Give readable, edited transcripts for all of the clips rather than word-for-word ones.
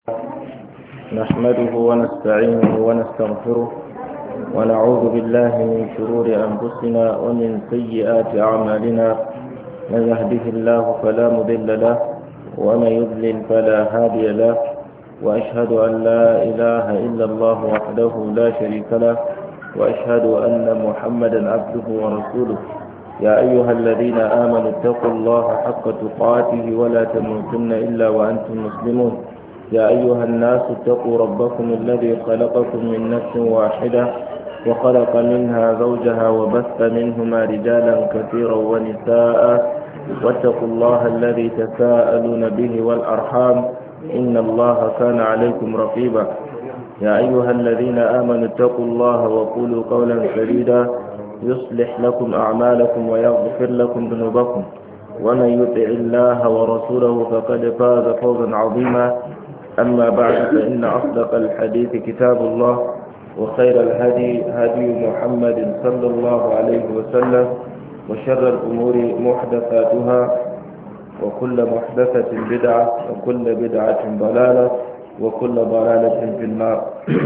نحمده ونستعينه ونستغفره ونعوذ بالله من شرور أنفسنا ومن سيئات أعمالنا. من يهده الله فلا مضل له ومن يضلل فلا هادي له، وأشهد أن لا إله إلا الله وحده لا شريك له، وأشهد أن محمدا عبده ورسوله. يا أيها الذين آمنوا اتقوا الله حق تقاته ولا تموتن إلا وأنتم مسلمون. يا أيها الناس اتقوا ربكم الذي خلقكم من نفس واحدة وخلق منها زوجها وبث منهما رجالا كثيرا ونساء، واتقوا الله الذي تساءلون به والأرحام إن الله كان عليكم رقيبا. يا أيها الذين آمنوا اتقوا الله وقولوا قولا سديدا يصلح لكم أعمالكم ويغفر لكم ذنوبكم، ومن يطع الله ورسوله فقد فاز فوزا عظيما. أما بعد، فإن أصدق الحديث كتاب الله، وخير الهدي هدي محمد صلى الله عليه وسلم، وشر الأمور محدثاتها، وكل محدثة بدعة، وكل بدعة ضلالة، وكل ضلالة في النار.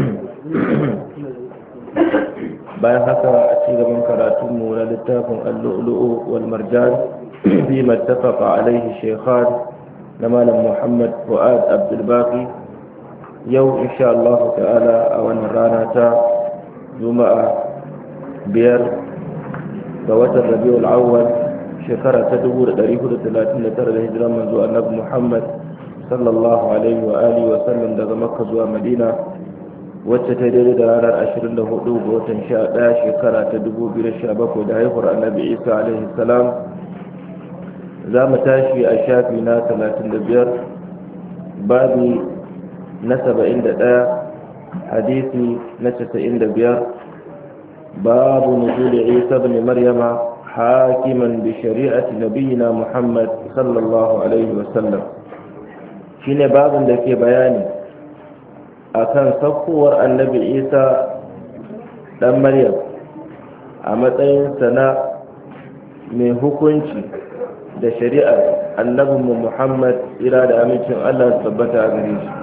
bayan haka a ci gaban karatunmu na littafin al-lu'lu'u wal marjan fi mattafaqa alaihi shaykhan na malam Muhammad Fuad Abdul Baqi. Yau insha Allah ta'ala a wannan rana ta Juma'a 5 ga watan Rabiul Awwal shekara ta 1439 da hijiran manzo Annabi Muhammad sallallahu alaihi wa alihi wa sallam daga Makka zuwa Madina, wacce ta daidai da ranar 24 ga watan 11 shekara ta 2017 da haihuwar Annabi Isa alaihi salam. za mu tashi a shafi na 35 babi na 71 hadisi na 95 babu nuzuli Isa ibn Maryama hakiman bi shari'ati nabiyina Muhammad sallallahu alaihi wasallam. Shine babin da ke bayani akan saukowar Annabi Isa dan Maryam a matsayin sana mai hukunci da shari'ar annabinmu Muhammad ira da amincin Allah tabbata a gare shi.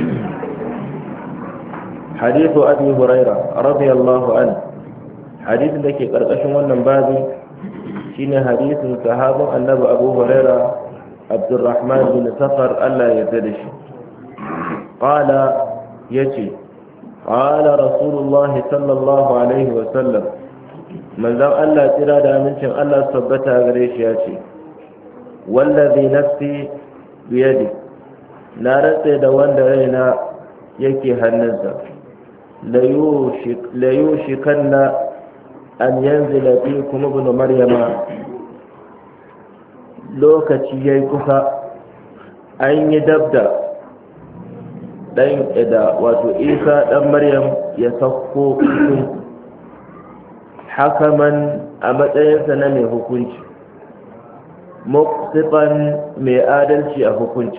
Hadithu Abi Huraira radiyallahu anhu, hadithin da ke karkashin wannan babi shine hadithin sahabin annabi Abu Huraira Abdurrahman bin Safar Allah ya yarda da shi. Qala yace qala Rasulullah sallallahu alaihi wa sallam, manzon Allah tsira da amincin Allah tabbata a gare shi yace wallazi nafsi biyadi, na rantse da wanda raina yake hannunsa, la yushikanna an yanzila fikum ibn maryama, lokaci yayi kusa an yi dabda dan da wato Isa dan Maryam ya sauko cikin hakaman a matsayinsa na mai hukunci, muqsitan mai adalci a hukunci.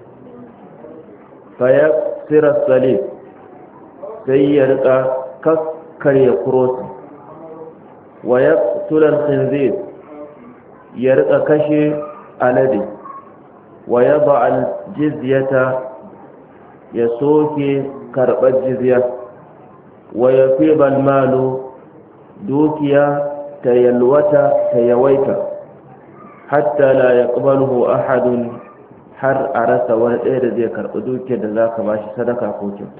Faya sirar salib, sai ya rika kakkarya kurosi, wa ya tular khinzir, ya rika kashe alade, wa ya ba'al jizyata, ya soke karɓar jizya, wa ya fi balmalu, dukiya ta yalwata ta yawaita, hatta la yaqbaluhu ahadun, har a rasa wani ɗaya da zai karɓi dukiyar da zaka bashi sadaka ko kyauta.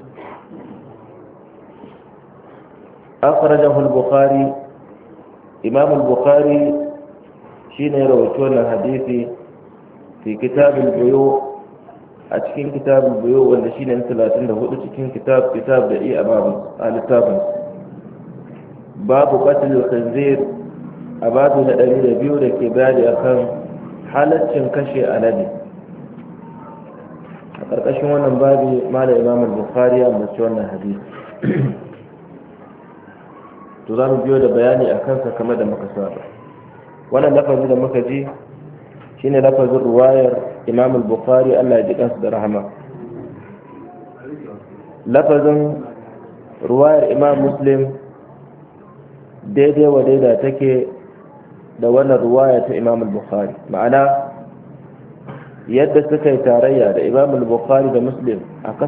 Akhrajahu al-Bukhari, Imam al-Bukhari shine rawaito wannan hadisi fi kitab al-buyu, a cikin kitab al-buyu wanda shine 34 cikin kitab da iya babu al-littafin babu qatl al-khinzir, a babu na 102 da ke bayani akan halaccin kashe alade. A ƙarƙashin wannan babi malam Imam al-Bukhari ya ambaci wannan hadisi. To za mu biyo da bayani a kansa kamar da muka saba. Wannan lafazi da muka ji shine lafazin ruwayar Imam al-Bukhari, Allah ya ji kansa da rahama. Lafazin ruwayar Imam Muslim daidai wa daida take da wannan ruwaya ta Imam al-Bukhari, ma'ana yadda suka yi tarayya da Imam al-Bukhari da Muslim a